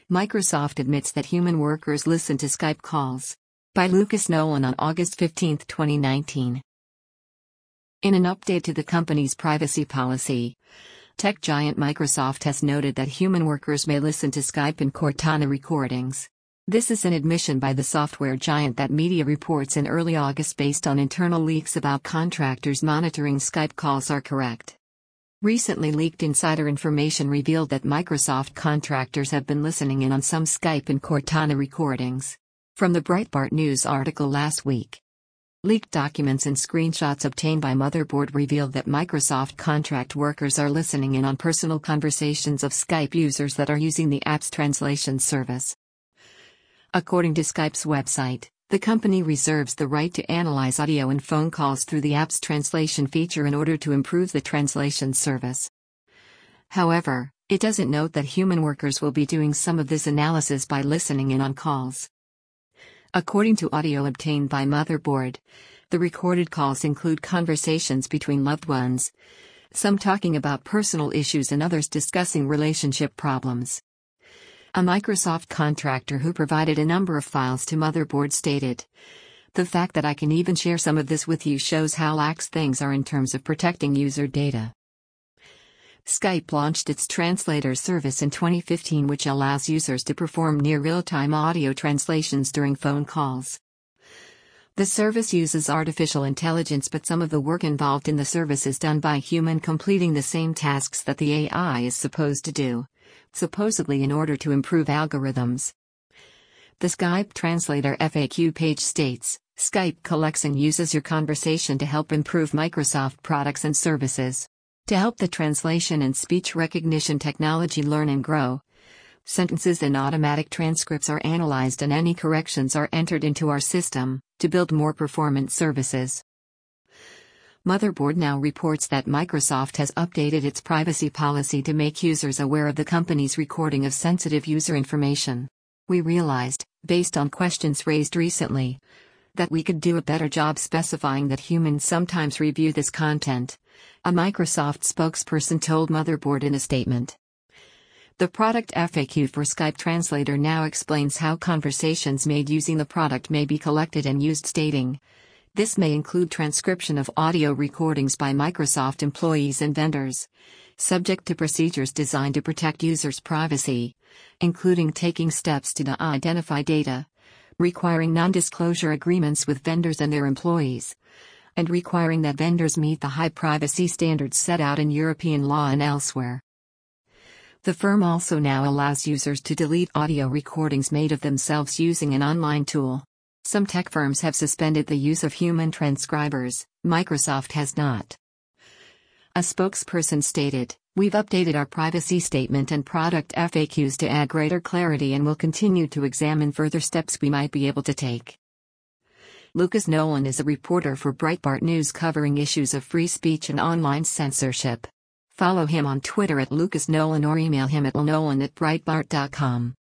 Microsoft admits that human workers listen to Skype calls. By Lucas Nolan on August 15, 2019. In an update to the company's privacy policy, tech giant Microsoft has noted that human workers may listen to Skype and Cortana recordings. This is an admission by the software giant that media reports in early August based on internal leaks about contractors monitoring Skype calls are correct. Recently leaked insider information revealed that Microsoft contractors have been listening in on some Skype and Cortana recordings. From the Breitbart News article last week. Leaked documents and screenshots obtained by Motherboard revealed that Microsoft contract workers are listening in on personal conversations of Skype users that are using the app's translation service. According to Skype's website, the company reserves the right to analyze audio and phone calls through the app's translation feature in order to improve the translation service. However, it doesn't note that human workers will be doing some of this analysis by listening in on calls. According to audio obtained by Motherboard, the recorded calls include conversations between loved ones, some talking about personal issues and others discussing relationship problems. A Microsoft contractor who provided a number of files to Motherboard stated, "The fact that I can even share some of this with you shows how lax things are in terms of protecting user data." Skype launched its translator service in 2015, which allows users to perform near real-time audio translations during phone calls. The service uses artificial intelligence, but some of the work involved in the service is done by human completing the same tasks that the AI is supposed to do, supposedly in order to improve algorithms. The Skype Translator FAQ page states, Skype collects and uses your conversation to help improve Microsoft products and services. To help the translation and speech recognition technology learn and grow. Sentences and automatic transcripts are analyzed and any corrections are entered into our system, to build more performant services. Motherboard now reports that Microsoft has updated its privacy policy to make users aware of the company's recording of sensitive user information. We realized, based on questions raised recently, that we could do a better job specifying that humans sometimes review this content, a Microsoft spokesperson told Motherboard in a statement. The product FAQ for Skype Translator now explains how conversations made using the product may be collected and used, stating, "This may include transcription of audio recordings by Microsoft employees and vendors, subject to procedures designed to protect users' privacy, including taking steps to not identify data, requiring non-disclosure agreements with vendors and their employees, and requiring that vendors meet the high privacy standards set out in European law and elsewhere." The firm also now allows users to delete audio recordings made of themselves using an online tool. Some tech firms have suspended the use of human transcribers, Microsoft has not. A spokesperson stated, "We've updated our privacy statement and product FAQs to add greater clarity and will continue to examine further steps we might be able to take." Lucas Nolan is a reporter for Breitbart News covering issues of free speech and online censorship. Follow him on Twitter @LucasNolan or email him at lnolan@breitbart.com.